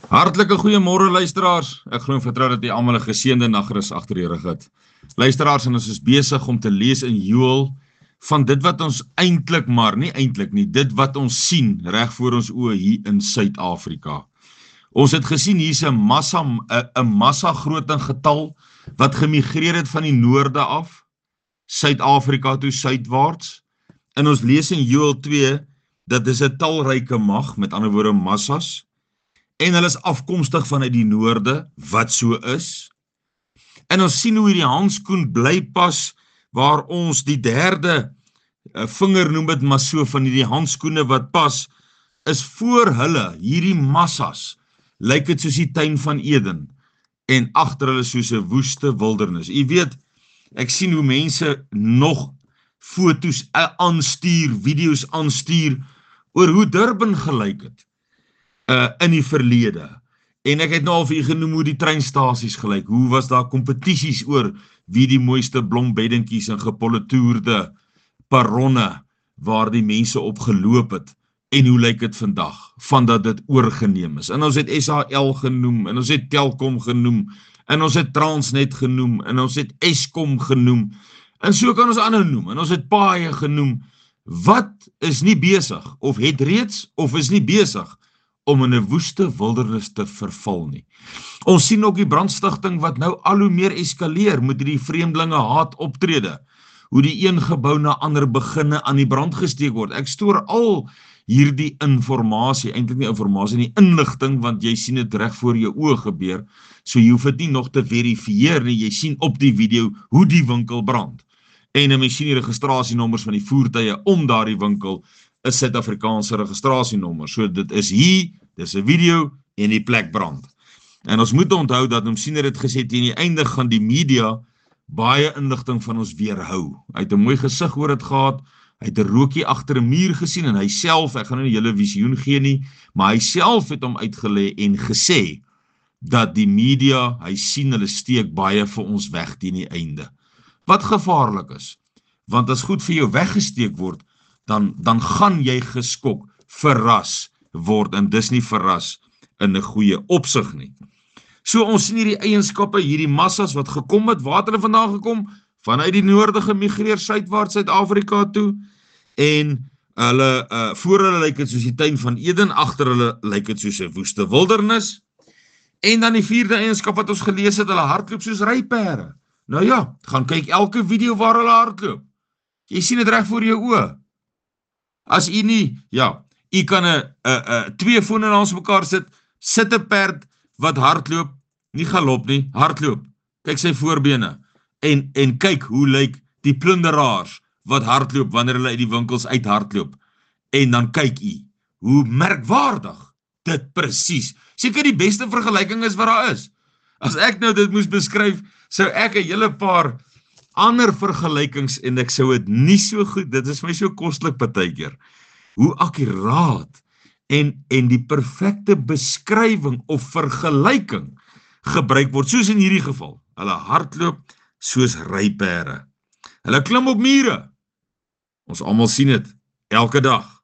Hartlike goeiemôre luisteraars. Ek glo en vertrou dat julle almal 'n geseënde nagrus agter die rug het. Luisteraars, en ons is besig om te lees in Joël van dit wat ons eintlik maar nie eintlik nie, dit wat ons sien reg voor ons oë hier in Suid-Afrika. Ons het gesien hier's 'n massa groot in getal wat gemigreer het van die noorde af, Suid-Afrika toe suidwaarts. En ons lees in Joël 2 dat dis 'n talryke mag, met ander woorde massas. En hulle is afkomstig vanuit die noorde, wat so is. En ons sien hoe hierdie handskoen bly pas, waar ons die derde vinger noem dit maar so, van hierdie handskoene wat pas, is voor hulle, hierdie massas, lyk dit soos die tuin van Eden, en agter hulle soos 'n woeste wildernis. Jy weet, ek sien hoe mense nog foto's aanstuur, video's aanstuur, oor hoe Durban gelyk het. In die verlede. En ek het nou al vir u genoem hoe die treinstasies gelyk, hoe was daar kompetisies oor wie die mooiste blombeddingkies en gepolitoerde perronne waar die mense op geloop het, en hoe lyk dit vandag, van dat dit oorgeneem is. En ons het SAL genoem, en ons het Telkom genoem, en ons het Transnet genoem, en ons het Eskom genoem, en so kan ons aanhou noem, en ons het paaie genoem. Wat is nie besig, of het reeds, of is nie besig, om in 'n woeste wildernis te verval nie. Ons sien ook die brandstigting wat nou al hoe meer eskaleer met die vreemdelinge haat optrede, hoe die een gebou na ander beginne aan die brand gesteek word. Ek stoor al hierdie informasie, eintlik nie informasie nie, inligting, want jy sien dit reg voor jou oë gebeur, so jy hoef dit nie nog te verifieer nie, jy sien op die video hoe die winkel brand. En jy sien die registrasienommers van die voertuie om daardie winkel, is Suid-Afrikaanse registrasienommer. So dit is hier, dis 'n video en die plek brand. En ons moet onthou dat Nomsiener het gesê teen die einde gaan die media baie inligting van ons weerhou. Hy het 'n mooi gesig oor dit gehad, hy het 'n rookie agter 'n muur gesien en hy self, ek gaan nou nie julle visioen gee nie, maar hy self het hom uitgelê en gesê dat die media, hy sien hulle steek baie vir ons weg teen die einde. Wat gevaarlik is, want as goed vir jou weggesteek word, dan gaan jy geskok, verras word, en dis nie verras in 'n goeie opsig nie. So ons sien hierdie eienskappe, hierdie massas wat gekom het, waar het hulle vandaan gekom? Vanuit die noorde gemigreer suidwaarts Suid-Afrika toe, en hulle, voor hulle lyk dit soos die tuin van Eden, agter hulle lyk dit soos 'n woeste wildernis. En dan die vierde eienskap wat ons gelees het, hulle hardloop soos rypere. Nou ja, gaan kyk elke video waar hulle hardloop. Jy sien dit reg voor jou oë. As u nie, ja, u kan twee fone langs mekaar sit 'n perd wat hardloop, nie galop nie, hardloop. Kyk sy voorbene, en kyk hoe lyk die plunderaars wat hardloop wanneer hulle uit die winkels uit hardloop. En dan kyk u, hoe merkwaardig dit presies. Seker die beste vergelyking is wat daar is. As ek nou dit moes beskryf, sou ek 'n hele paar ander vergelykings, en ek sou dit nie so goed, dit is my so koslik partykeer, hoe akkuraat en die perfekte beskrywing of vergelyking gebruik word, soos in hierdie geval. Hulle hardloop soos rypere. Hulle klim op mure. Ons almal sien dit elke dag.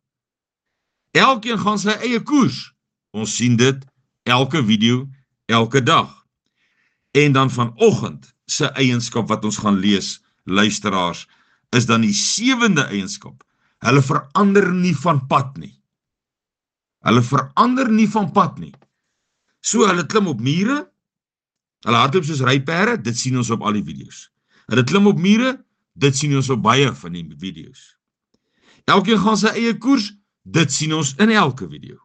Elkeen gaan sy eie koers. Ons sien dit elke video, elke dag. En dan vanoggend se eienskap wat ons gaan lees, luisteraars, is dan die sewende eienskap. Hulle verander nie van pad nie. Hulle verander nie van pad nie. So hulle klim op mure, hulle hardloop soos rypere, dit sien ons op al die video's. Hulle klim op mure, dit sien ons op baie van die video's. Elkeen gaan sy eie koers, dit sien ons in elke video.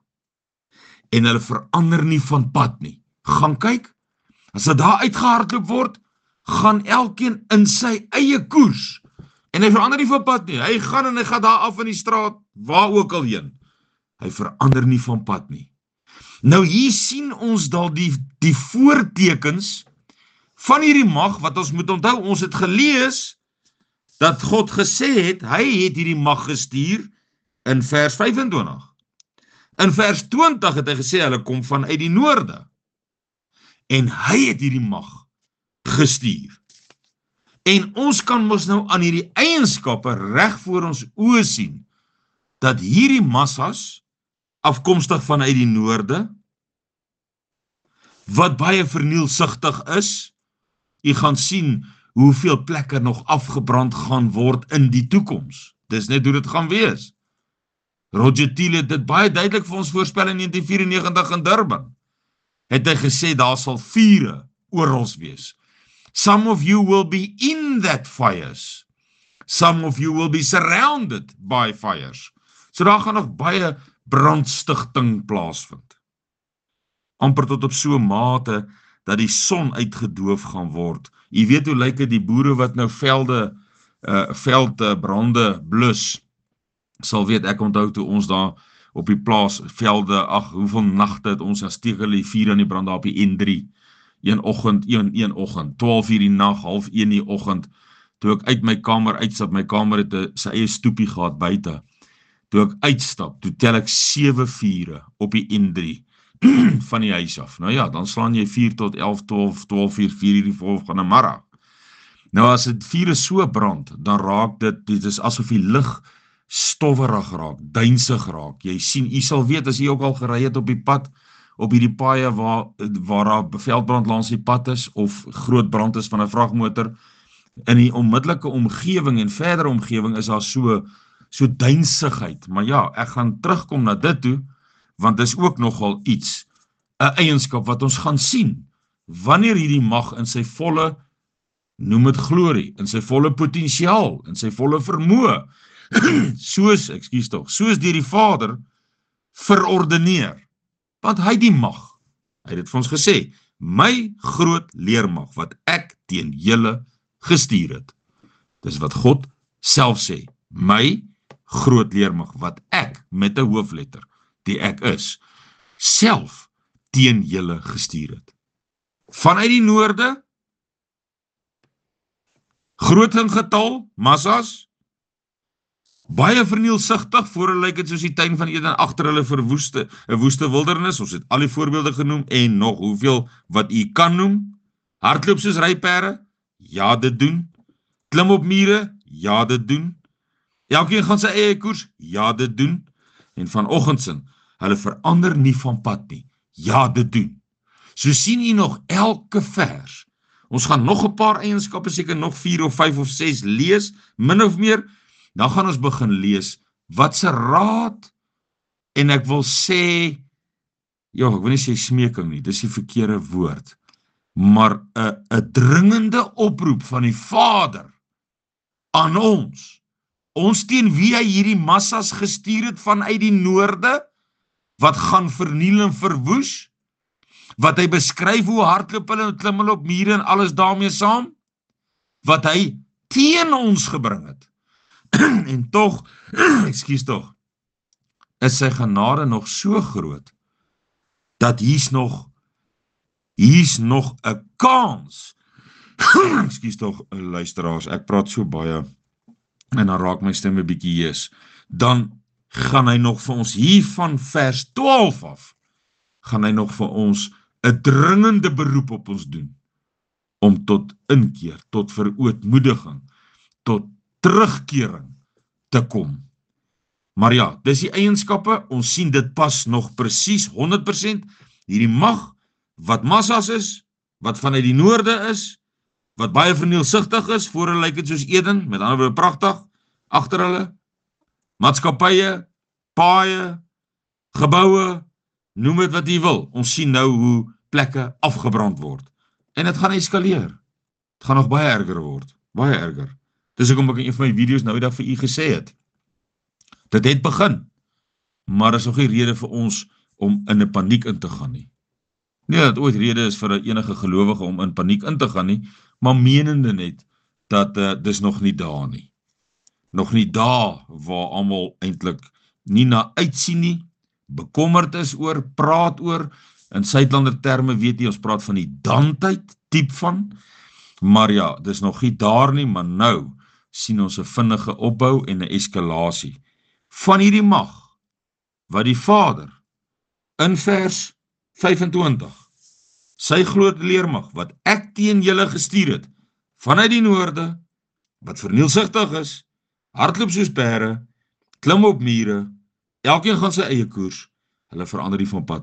En hulle verander nie van pad nie. Gaan kyk, as dit daar uitgehardloop word, gaan elkeen in sy eie koers. En hy verander nie van pad nie. Hy gaan en hy gaan daar af in die straat, waar ook al heen. Hy verander nie van pad nie. Nou hier sien ons dal die voortekens van hierdie mag, wat ons moet onthou, ons het gelees, dat God gesê het, hy het hierdie mag gestuur, in vers 25. In vers 20 het hy gesê, hulle kom vanuit die noorde. En hy het hierdie mag gestuur. En ons kan mos nou aan hierdie eienskappe reg voor ons oë sien, dat hierdie massas, afkomstig vanuit die noorde, wat baie vernielsigtig is. Jy gaan sien hoeveel plekke nog afgebrand gaan word in die toekoms. Dis net hoe dit gaan wees. Roger Thiele het dit baie duidelik vir ons voorspel in 1994 in Durban. Het hy gesê, daar sal vure orals wees. Some of you will be in that fires. Some of you will be surrounded by fires. So daar gaan nog baie brandstigting plaasvind. Amper tot op so mate, dat die son uitgedoof gaan word. Jy weet hoe lyk dit die boere wat nou veldbrande blus, sal weet, ek onthou toe ons daar op die plaas, velde, hoeveel nagte het ons as tegen die vuur aan die brand daar op die N3, een oggend, 12 uur die nag, 12:30 die oggend, toe ek uit my kamer uitstap, my kamer het sy eie stoepie gehad buite, toe ek uitstap, toe tel ek 7 vure op die N3, van die huis af. Nou ja, dan slaan jy 4 tot 11, 12 uur, 4 uur die volgende middag. Nou as die vure so brand, dan raak dit is asof die lug stowwerig raak, duinsig raak. Jy sien, jy sal weet, as jy ook al gery het op die pad, op hierdie paaie waar daar veldbrand langs die pad is, of groot brand is van 'n vragmotor, in die onmiddellike omgewing en verdere omgewing is daar so duinsigheid. Maar ja, ek gaan terugkom na dit toe, want dit is ook nogal iets, 'n eienskap wat ons gaan sien, wanneer hierdie mag in sy volle, noem het glorie, in sy volle potensiaal, in sy volle vermoë, soos deur die Vader verordeneer, want hy die mag, hy het dit vir ons gesê, my groot leermag, wat ek teen julle gestuur het. Dis wat God self sê, my groot leermag, wat ek, met 'n hoofletter, die ek is, self teen julle gestuur het. Vanuit die noorde, groot in getal, massas, baie vernielsigtig, voor hulle lyk het soos die tuin van Eden, agter hulle verwoeste, 'n woeste wildernis, ons het al die voorbeelde genoem, en nog hoeveel wat u kan noem, hardloop soos ryperde, ja dit doen, klim op mure, ja dit doen, elkeen gaan sy eie koers, ja dit doen, en vanoggend hulle verander nie van pad nie, ja dit doen. So sien jy nog elke vers, ons gaan nog 'n paar eienskappe, seker nog 4 of 5 of 6 lees, min of meer, dan gaan ons begin lees, wat se raad, en ek wil sê, ja, ek wil nie sê smeking nie, dis die verkeerde woord, maar 'n dringende oproep van die Vader, aan ons teen wie hy hierdie massas gestuur het vanuit die noorde, wat gaan verniel en verwoes, wat hy beskryf hoe hardloop hulle en klim hulle op mure en alles daarmee saam, wat hy teen ons gebring het, en tog, is sy genade nog so groot, dat hier's nog 'n kans, luisteraars, ek praat so baie, en dan raak my stem 'n bietjie hees, dan gaan hy nog vir ons, hier van vers 12 af, gaan hy nog vir ons 'n dringende beroep op ons doen, om tot inkeer, tot verootmoediging, tot terugkering te kom. Maar ja, dis die eienskappe, ons sien dit pas nog presies 100%, hierdie mag, wat massas is, wat vanuit die noorde is, wat baie vernielsigtig is, voor hulle lyk het soos Eden, met ander woorde pragtig, agter hulle, maatskappye, paaie, geboue, noem het wat jy wil, ons sien nou hoe plekke afgebrand word, en het gaan eskaleer, het gaan nog baie erger word, baie erger, dis ek om een van my video's nou dat vir u gesê het, dit het begin, maar is nog nie rede vir ons om in 'n paniek in te gaan nie. Nie dat ooit rede is vir enige gelowige om in paniek in te gaan nie, maar menende net, dat dis nog nie daar nie. Nog nie daar, waar almal eintlik nie na uitsien nie, bekommerd is oor, praat oor, in Suidlander terme weet jy, ons praat van die dan-tyd, diep van, maar ja, dis nog nie daar nie, maar nou, sien ons 'n vinnige opbou en 'n eskalasie, van hierdie mag, wat die Vader, in vers 25, sy groot leermag, wat ek teen julle gestuur het, vanuit die noorde, wat vernielsigtig is, hardloop soos perde, klim op mure, elkeen gaan sy eie koers, hulle verander nie van pad nie.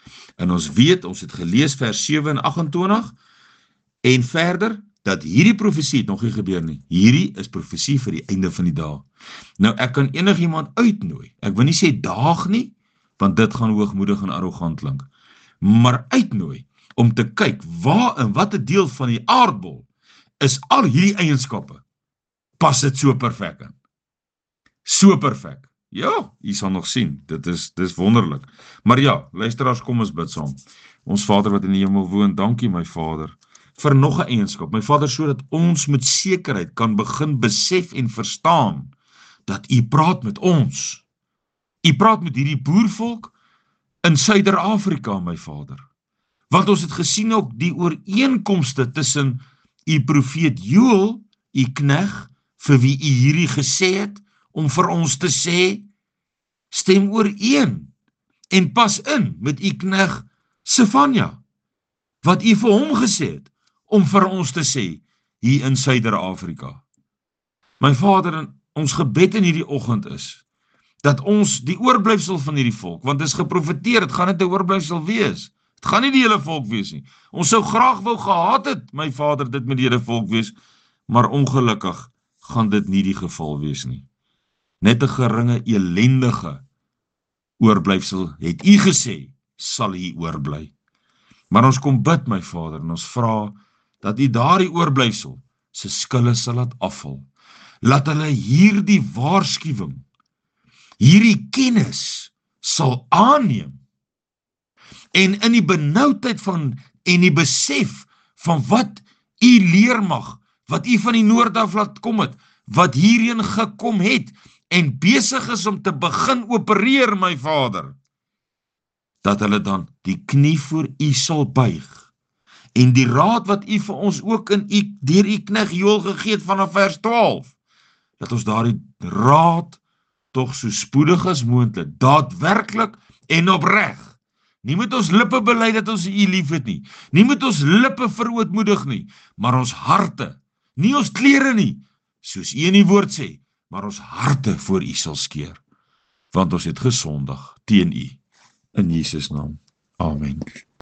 En ons weet, ons het gelees vers 7 en 28, en verder, dat hierdie profesie het nog nie gebeur nie. Hierdie is profesie vir die einde van die dag. Nou, ek kan enigiemand uitnooi. Ek wil nie sê daag nie, want dit gaan hoogmoedig en arrogant klink. Maar uitnooi, om te kyk, waar en wat 'n deel van die aardbol, is al hierdie eienskappe, pas dit so perfek in. So perfek. Ja, jy sal nog sien, dit is wonderlik. Maar ja, luisteraars, kom ons bid saam. Ons Vader wat in die hemel woon, dankie my Vader, vir nog 'n eienskap, my Vader, sodat ons met sekerheid kan begin besef en verstaan, dat U praat met ons. U praat met hierdie boervolk in Suider-Afrika, my Vader. Want ons het gesien ook die ooreenkomste tussen U profeet Joël, U knegt, vir wie U hierdie gesê het, om vir ons te sê, stem ooreen en pas in met U knegt Sefanja, wat U vir hom gesê het, om vir ons te sê, hier in Suider-Afrika. My Vader, ons gebed in hierdie oggend is, dat ons die oorblyfsel van hierdie volk, want dit is geprofeteer, het gaan net 'n oorblyfsel wees, het gaan nie die hele volk wees nie, ons sou graag wou gehad het, my Vader, dit met die hele volk wees, maar ongelukkig gaan dit nie die geval wees nie. Net 'n geringe elendige oorblyfsel, het U gesê, sal hier oorbly. Maar ons kom bid, my Vader, en ons vra, dat U daardie oorblyfsel, se skille sal laat afval. Laat hulle hierdie waarskuwing, hierdie kennis, sal aanneem, en in die benoudheid van, en die besef, van wat U leer mag, wat U van die noord af laat kom het, wat hierheen gekom het, en besig is om te begin opereer, my Vader, dat hulle dan die knie voor U sal buig, en die raad wat U vir ons ook deur U knegt Joël gegee het vanaf vers 12, dat ons daardie raad tog so spoedig as moontlik, daadwerklik en opreg, nie met ons lippe bely dat ons U lief het nie, nie met ons lippe verootmoedig nie, maar ons harte, nie ons klere nie, soos U in die woord sê, maar ons harte voor U sal skeer, want ons het gesondig teen U, in Jesus naam, amen.